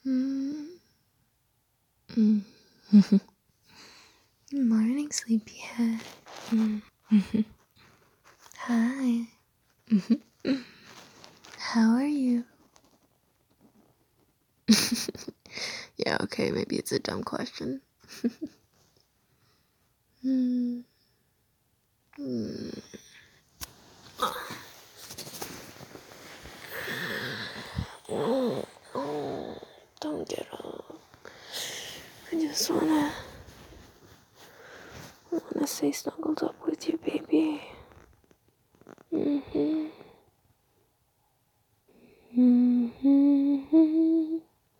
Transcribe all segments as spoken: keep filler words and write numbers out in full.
Mm. Mm. Morning, sleepyhead. Mm. Hi. How are you? Yeah, okay, maybe it's a dumb question. mm. Mm. Oh, oh, don't get up. I just wanna wanna stay snuggled up with you, baby. Mm-hmm. Mm-hmm.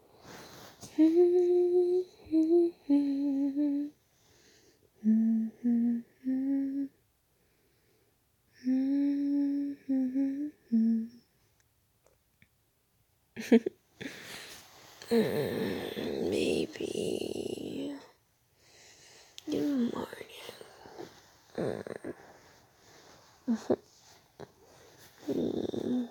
Maybe. Good morning. Mm.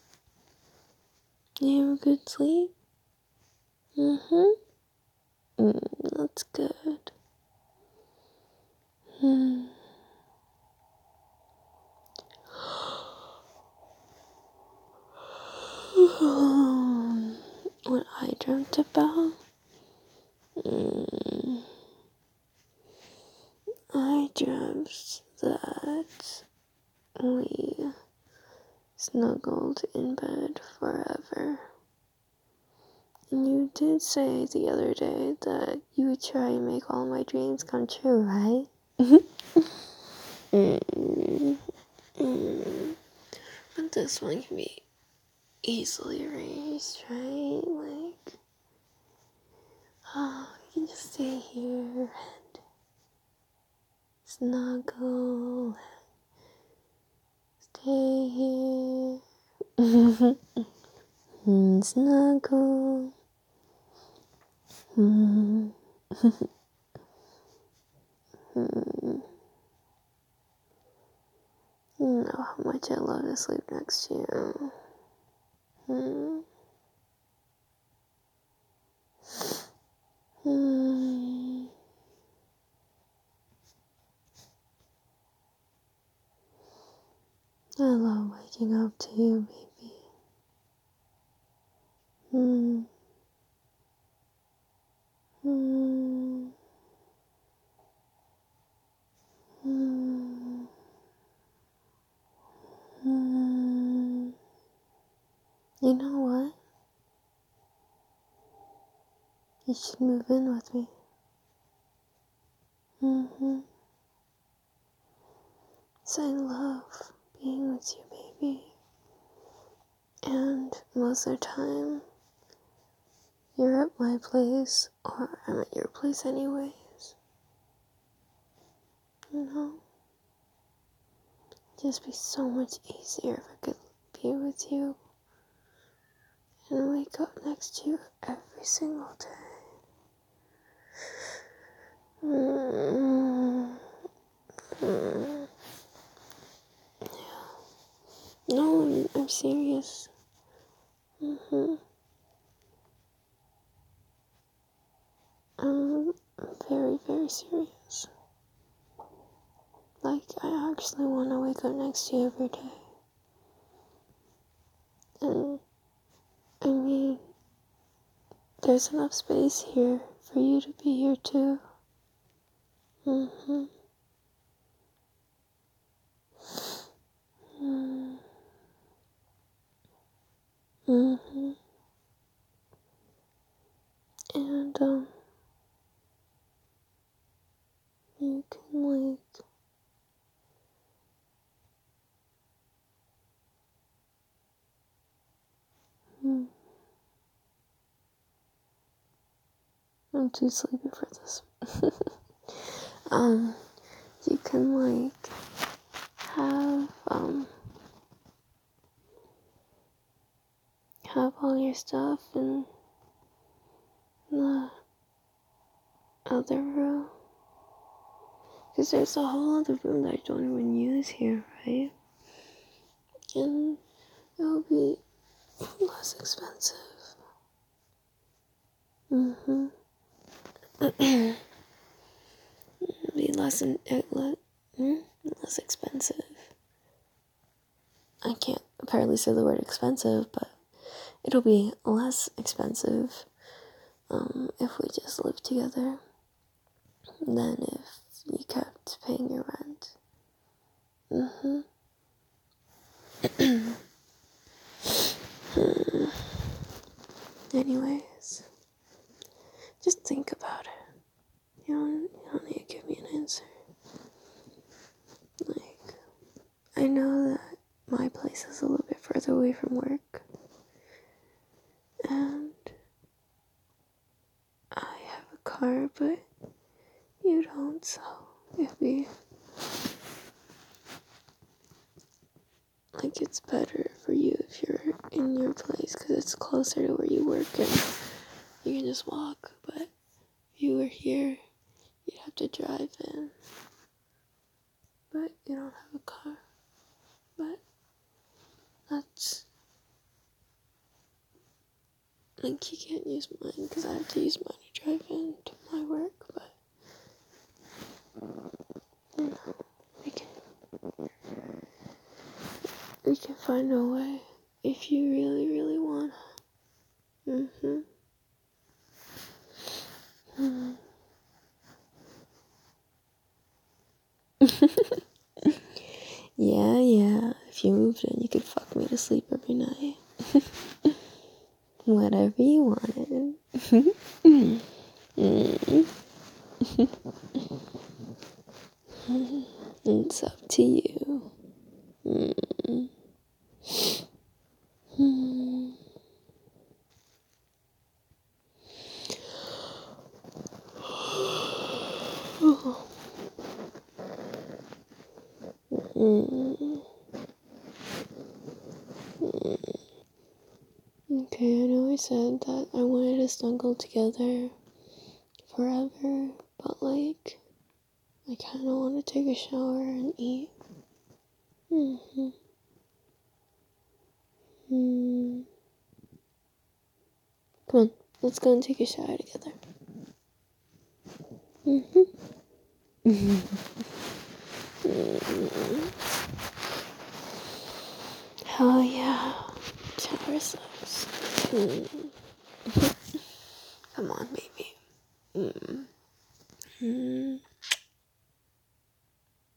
You have a good sleep? Mm-hmm. Mm, that's good. Mm. What I dreamt about? Mm. I dreamt that we snuggled in bed forever. And you did say the other day that you would try and make all my dreams come true, right? mm. Mm. But this one can be easily erased, right? Like, oh, you can just stay here and snuggle, stay here, and snuggle. Mm. mm. You know how much I love to sleep next to you. Mm. Mm. I love waking up to you, baby. Mm. Mm. Mm. Mm. You know what? You should move in with me. Mm-hmm. So I love being with you, baby. And most of the time, you're at my place, or I'm at your place anyways. You know? It'd just be so much easier if I could be with you and wake up next to you every single day. Mm-hmm. Mm-hmm. Yeah. No, I'm, I'm serious. Mm-hmm. I'm very, very serious. Like, I actually want to wake up next to you every day. And, I mean, there's enough space here for you to be here too. Mm-hmm. Mm. Mm-hmm. And, um, you can, like, mm, I'm too sleepy for this. um, you can, like, have, um, have all your stuff in the other room. Because there's a whole other room that I don't even use here, right? And it'll be less expensive. Mm-hmm. Be less, in, uh, le, mm, less expensive. I can't apparently say the word expensive, but it'll be less expensive um, if we just live together than if you kept paying your rent. Mm-hmm. Anyways, just think about it. You don't, you don't need to give me an answer. Like, I know that my place is a little bit further away from work, and I have a car, but you don't, so it'd be like it's better for you if you're in your place because it's closer to where you work and you can just walk. But if you were here, you'd have to drive in. But you don't have a car. But that's like you can't use mine because I have to use mine to drive in to my work. But you know, we can we can find a way if you really really want. Mhm. Mm. Yeah, yeah. If you moved in, you could fuck me to sleep every night. Whatever you wanted. Mm. It's up to you. Mm. Mm. Mm. Okay, I know I said that I wanted to snuggle together forever, but like, I kinda wanna take a shower and eat. Mm-hmm. Mm. Come on, let's go and take a shower together. Mm-hmm. Oh yeah, shower sucks. Mm.